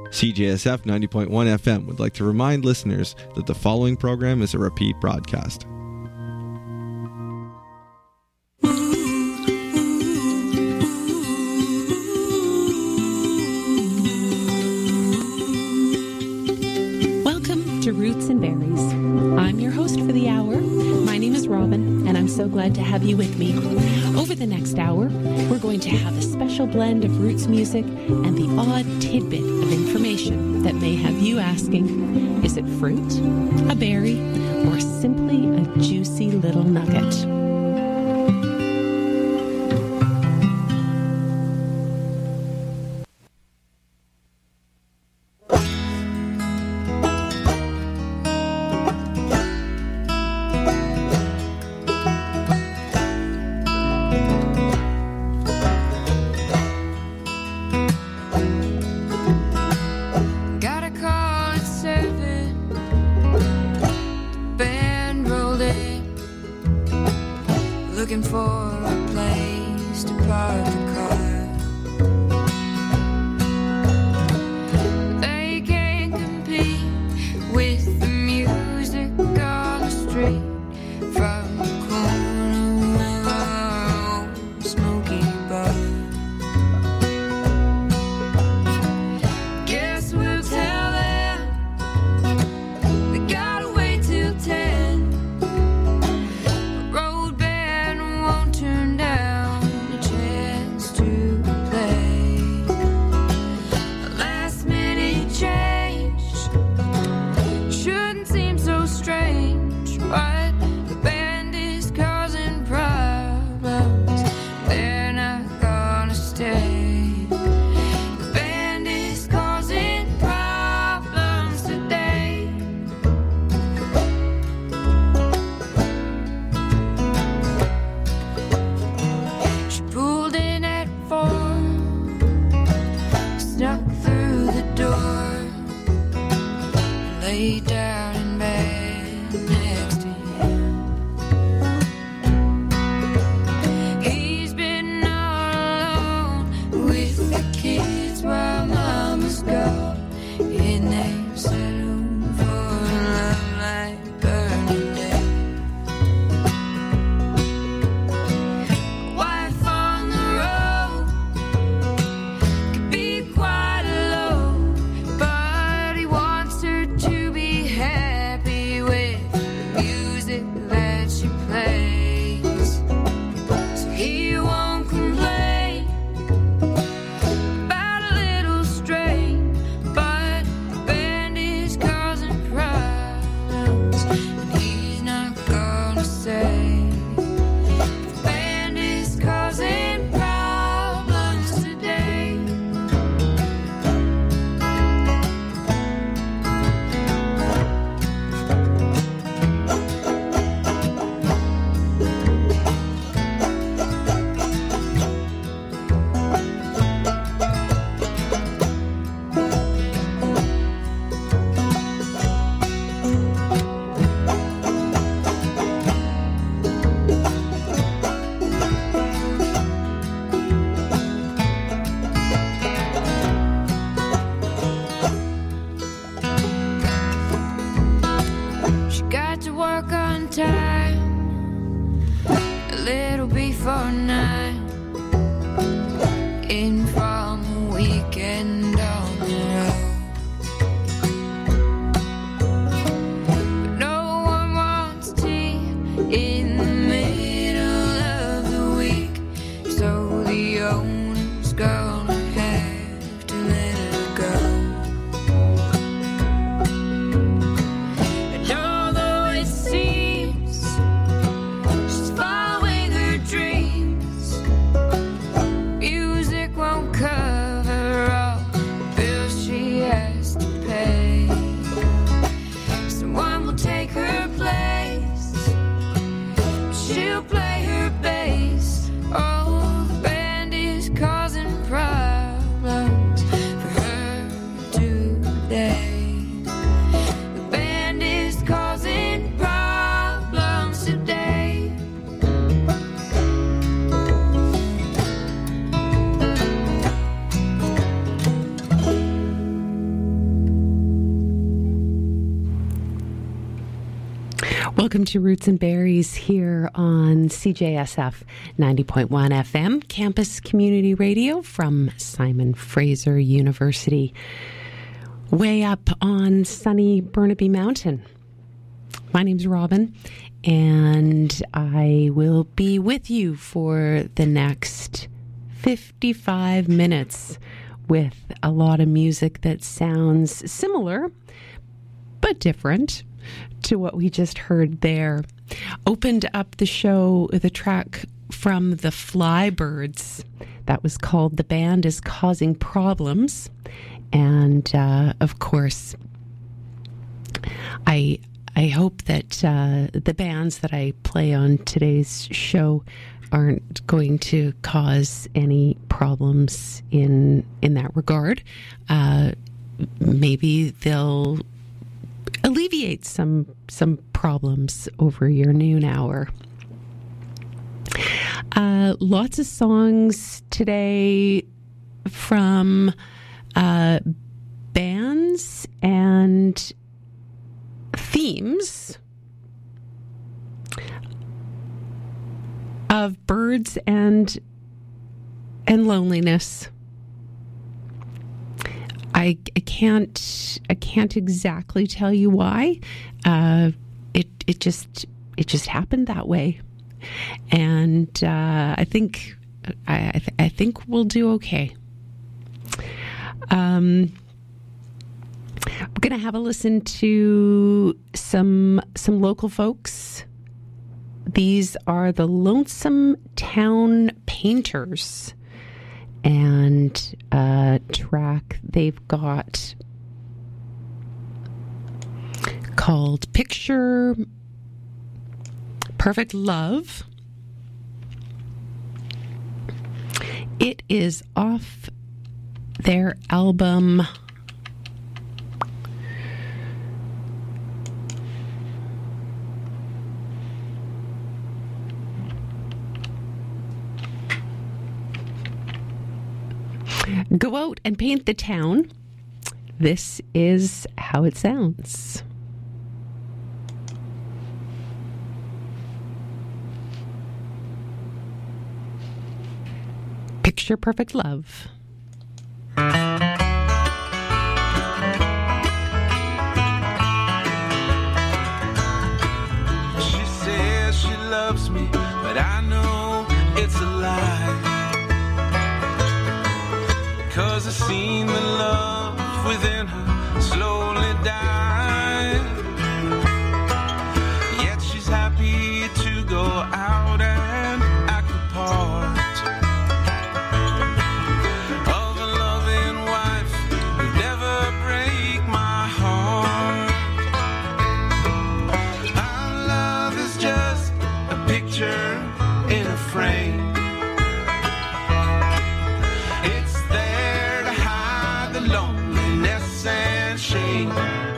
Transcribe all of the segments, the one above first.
CJSF 90.1 FM would like to remind listeners that the following program is a repeat broadcast. Welcome to Roots and Berries. I'm your host for the hour. My name is Robin, and I'm so glad to have you with me. Over the next hour, we're going to have a special blend of roots music and the odd tidbit of information that may have you asking, is it fruit, a berry, or simply a juicy little nugget? Welcome to Roots and Berries here on CJSF 90.1 FM, Campus Community Radio from Simon Fraser University, way up on sunny Burnaby Mountain. My name's Robin, and I will be with you for the next 55 minutes with a lot of music that sounds similar but different to what we just heard there. Opened up the show with a track from the Flybirds that was called The Band Is Causing Problems. And of course, I hope that the bands that I play on today's show aren't going to cause any problems in that regard. Maybe they'll alleviate some problems over your noon hour. Lots of songs today from bands and themes of birds and loneliness. I can't exactly tell you why. It just happened that way, and I think we'll do okay. We're gonna have a listen to some local folks. These are the Lonesome Town Painters, and a track they've got called Picture Perfect Love. It is off their album Go Out and Paint the Town. This is how it sounds. Picture Perfect Love. She says she loves me, but I know it's a lie. 'Cause I've seen the love within her slowly die. Yet she's happy to go out and act the part of a loving wife who'd never break my heart. Our love is just a picture in a frame. Loneliness and shame.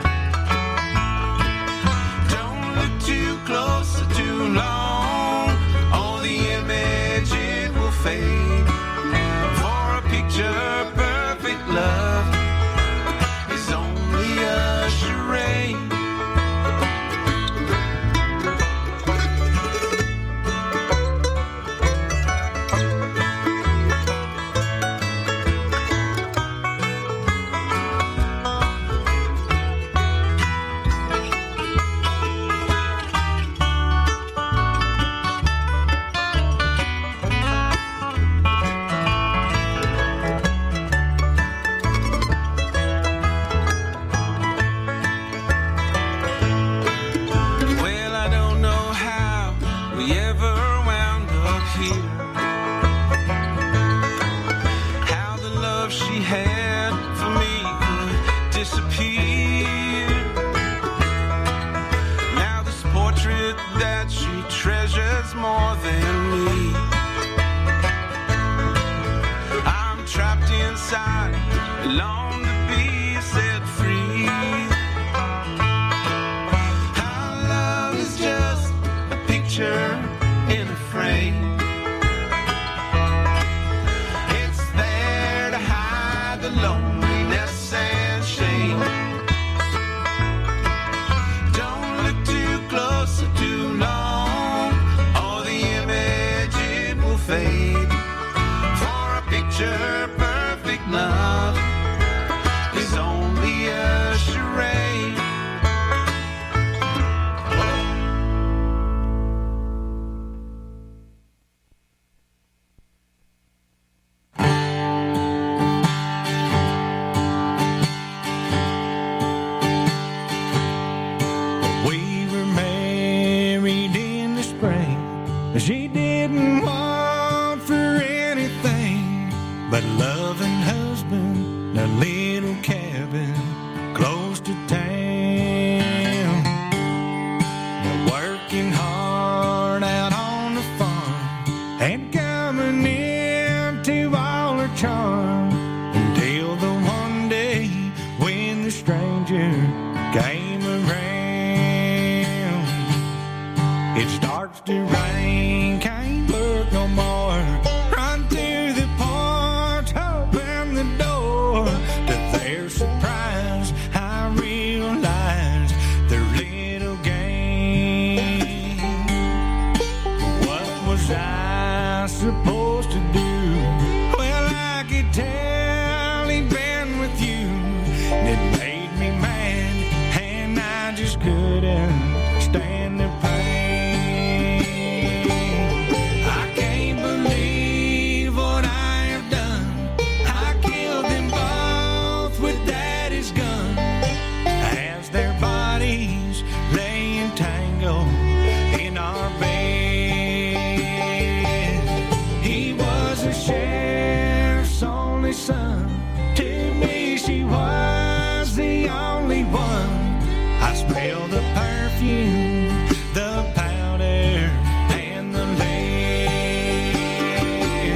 Don't look too close or too long, or the image it will fade. For a picture perfect love is only a charade. That she treasures more than me. I'm trapped inside, long to be set free. Our love is just a picture in a frame. It's there to hide the loneliness and shame. stranger came around. It starts to rain, can't look no more. Run through the porch, open the door. To their surprise, I realized their little game. What was I supposed to do? Well, I could tell he'd been with you. It made me mad, and I just couldn't stand the pain. I can't believe what I have done. I killed them both with Daddy's gun. As their bodies lay entangled in our bed. He was a sheriff's only son. To me, she was the only one. I smell the perfume, the powder, and the lead.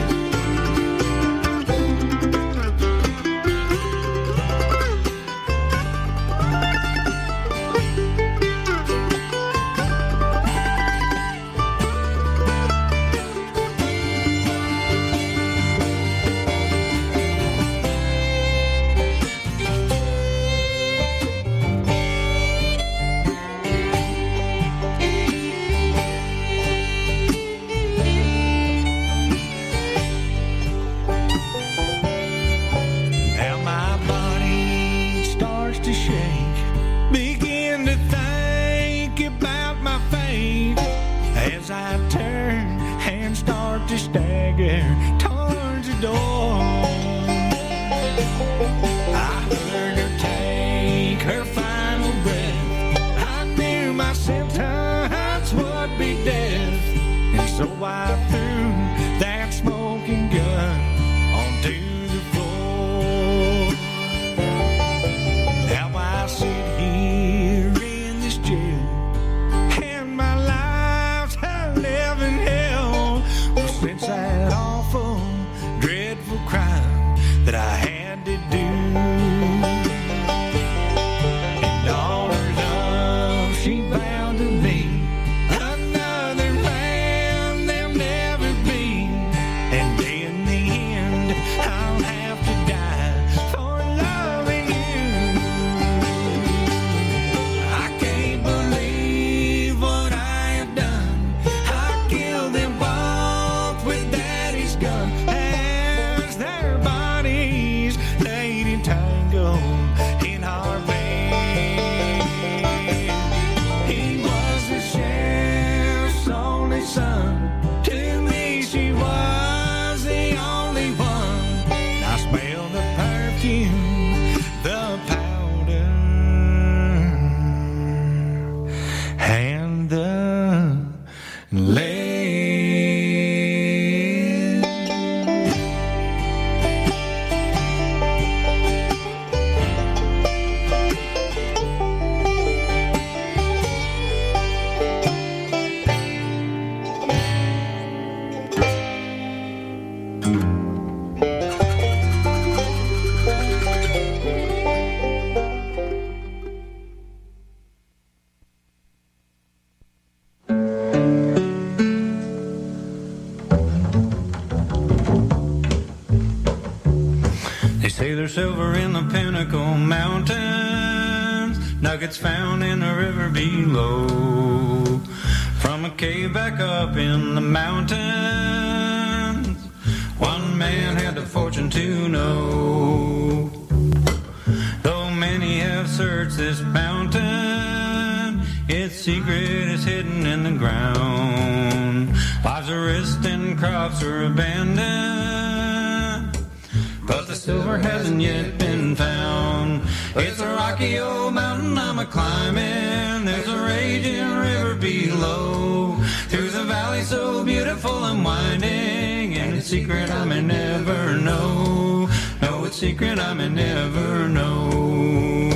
Now my body starts to shake, begin to think about my fate. As I turn and start to stagger towards the door, I heard her take her final breath. I knew my sentence would be death, and so I threw that smoking gun onto the floor. Now I sit here in this jail, and my life's a living hell. Well, since that awful, dreadful crime that I had to do, and all her love she vowed to me, another man there'll never be. And in the end, I'll have to die for loving you. I can't believe what I have done. I killed them both with Daddy's gun. As their bodies laid entangled in our bed. He was the sheriff's only son. To me, she was the only one. I smell the perfume, the powder, and the lead. They say there's silver in the Pinnacle Mountains, nuggets found in the river below. From a cave back up in the mountains, one man had the fortune to know. Though many have searched this mountain, its secret is hidden in the ground. Lives are risked and crops are abandoned, but the silver hasn't yet been found. It's a rocky old mountain I'm a-climbing. There's a raging river below, through the valley so beautiful and winding. And its secret I may never know. No, its secret I may never know.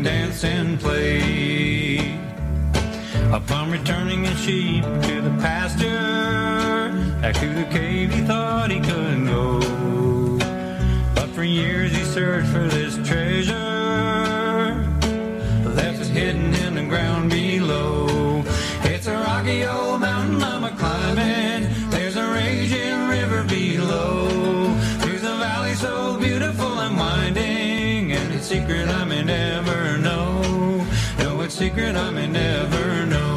danced and played. Upon returning his sheep to the pasture, back to the cave he thought he couldn't go. But for years he searched for this treasure, left it hidden in the ground below. It's a rocky old mountain I'm a-climbing, there's a raging river below. Through the valley so beautiful and winding, and its secret I may never know. No, its secret I may never know.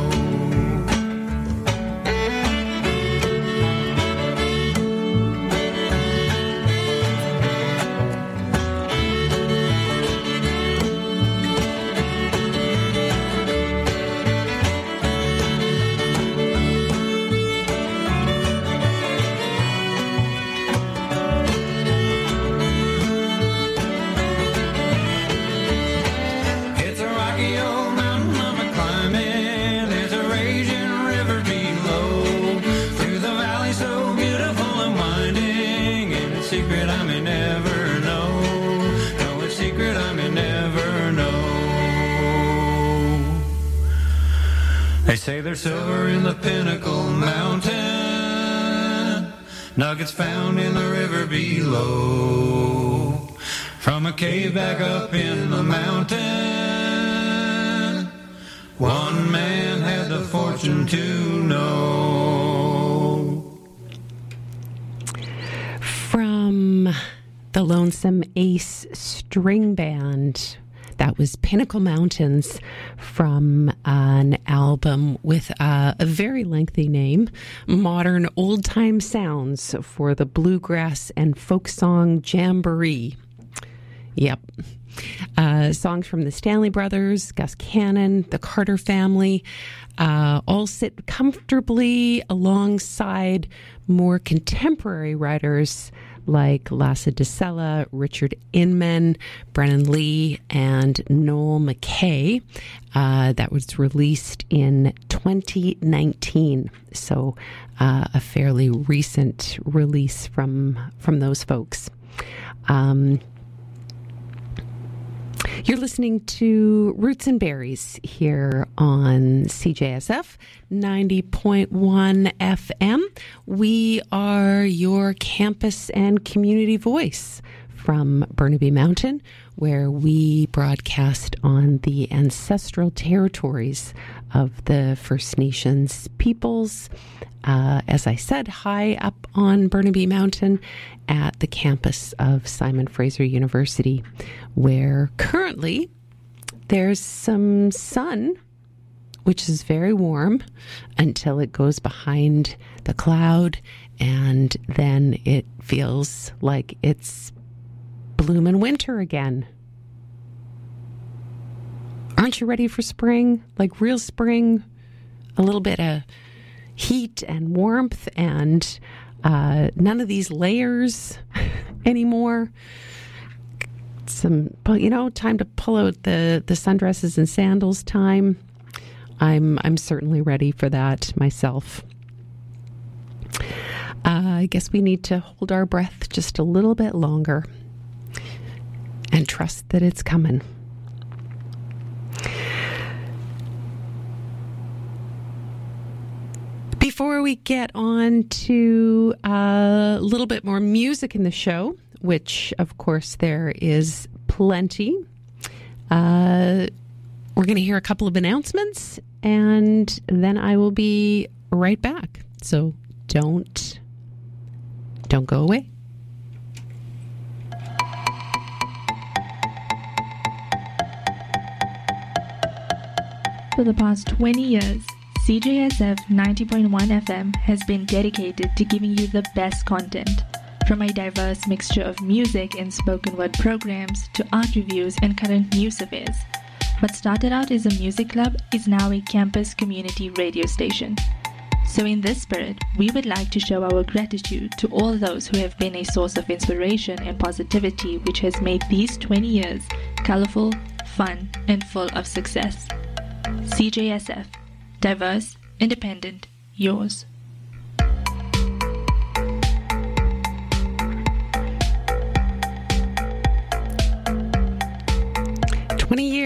They say there's silver in the Pinnacle Mountain, nuggets found in the river below. From a cave back up in the mountain, one man had the fortune to know. From the Lonesome Ace String Band, that was Pinnacle Mountains, from an album with a very lengthy name, Modern Old Time Sounds for the Bluegrass and Folk Song Jamboree. Yep. Songs from the Stanley Brothers, Gus Cannon, the Carter Family, all sit comfortably alongside more contemporary writers like Lasse DeSella, Richard Inman, Brennan Lee, and Noel McKay. That was released in 2019, so a fairly recent release from those folks. You're listening to Roots and Berries here on CJSF 90.1 FM. We are your campus and community voice from Burnaby Mountain, where we broadcast on the ancestral territories of the First Nations peoples. As I said, high up on Burnaby Mountain at the campus of Simon Fraser University, where currently there's some sun, which is very warm until it goes behind the cloud, and then it feels like it's bloomin' winter again. Aren't you ready for spring? Like real spring? A little bit of heat and warmth and none of these layers anymore. Time to pull out the sundresses and sandals time. I'm certainly ready for that myself. I guess we need to hold our breath just a little bit longer and trust that it's coming. Before we get on to a little bit more music in the show, which of course there is plenty, we're going to hear a couple of announcements and then I will be right back. So don't go away. For the past 20 years, CJSF 90.1 FM has been dedicated to giving you the best content, from a diverse mixture of music and spoken word programs to art reviews and current news affairs. What started out as a music club is now a campus community radio station. So in this spirit, we would like to show our gratitude to all those who have been a source of inspiration and positivity, which has made these 20 years colorful, fun, and full of success. CJSF. Diverse, independent, yours.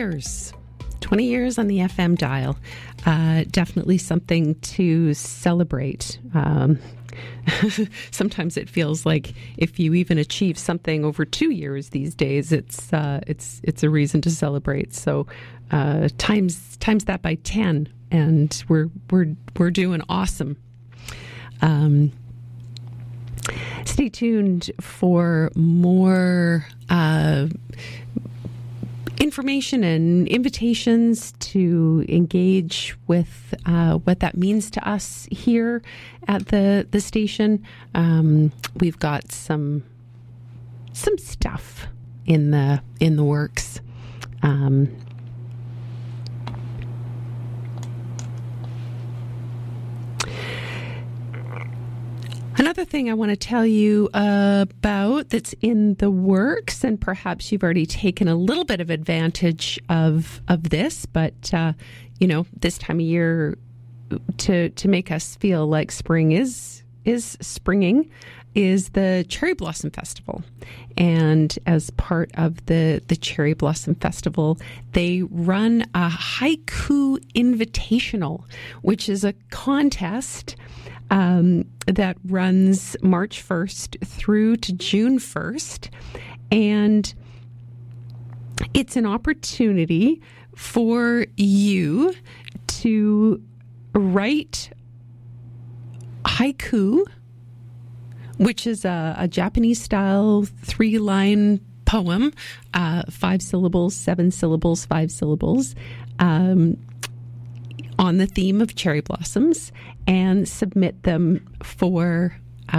years. 20 years on the FM dial. Definitely something to celebrate. Sometimes it feels like if you even achieve something over 2 years these days, it's a reason to celebrate. So times that by 10, and we're doing awesome. Stay tuned for more information and invitations to engage with what that means to us here at the station. We've got some stuff in the works. Another thing I want to tell you about that's in the works, and perhaps you've already taken a little bit of advantage of this, but this time of year to make us feel like spring is springing is the Cherry Blossom Festival. And as part of the Cherry Blossom Festival, they run a haiku invitational, which is a contest that runs March 1st through to June 1st. And it's an opportunity for you to write haiku, which is a Japanese-style 3-line poem, 5 syllables, 7 syllables, 5 syllables, on the theme of cherry blossoms, and submit them for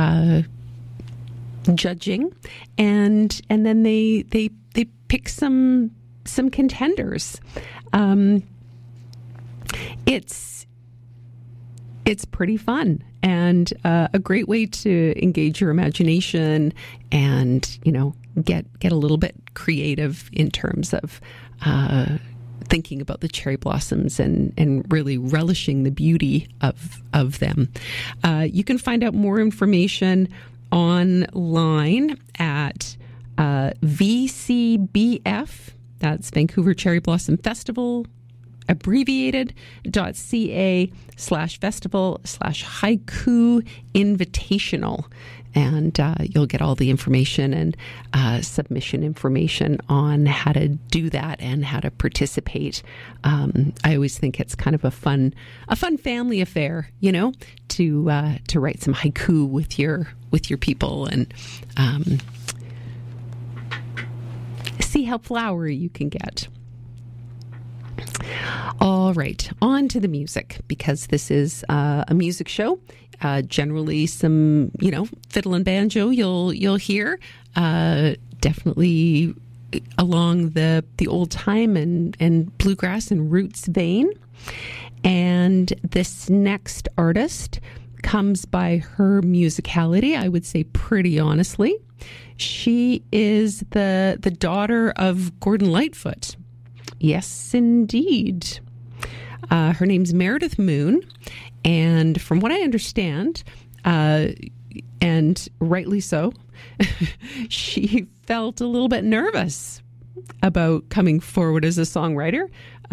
judging, and then they pick some contenders. It's pretty fun, and a great way to engage your imagination and get a little bit creative in terms of thinking about the cherry blossoms and really relishing the beauty of them. You can find out more information online at VCBF, that's Vancouver Cherry Blossom Festival, abbreviated.ca/festival/haiku invitational. And you'll get all the information and submission information on how to do that and how to participate. I always think it's kind of a fun family affair, to write some haiku with your people and see how flowery you can get. All right, on to the music, because this is a music show. Generally some, fiddle and banjo you'll hear, definitely along the old time and bluegrass and roots vein. And this next artist comes by her musicality, I would say pretty honestly. She is the daughter of Gordon Lightfoot. Yes, indeed. Her name's Meredith Moon. And from what I understand, and rightly so, she felt a little bit nervous about coming forward as a songwriter.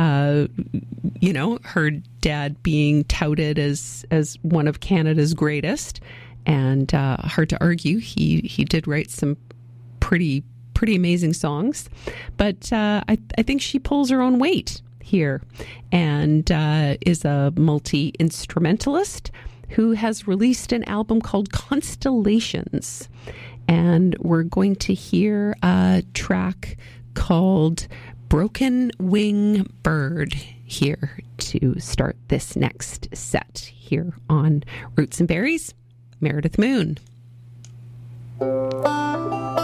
Her dad being touted as one of Canada's greatest, and hard to argue, he did write some pretty amazing songs. But I think she pulls her own weight here, and is a multi-instrumentalist who has released an album called Constellations. And we're going to hear a track called Broken Wing Bird here to start this next set here on Roots and Berries. Meredith Moon.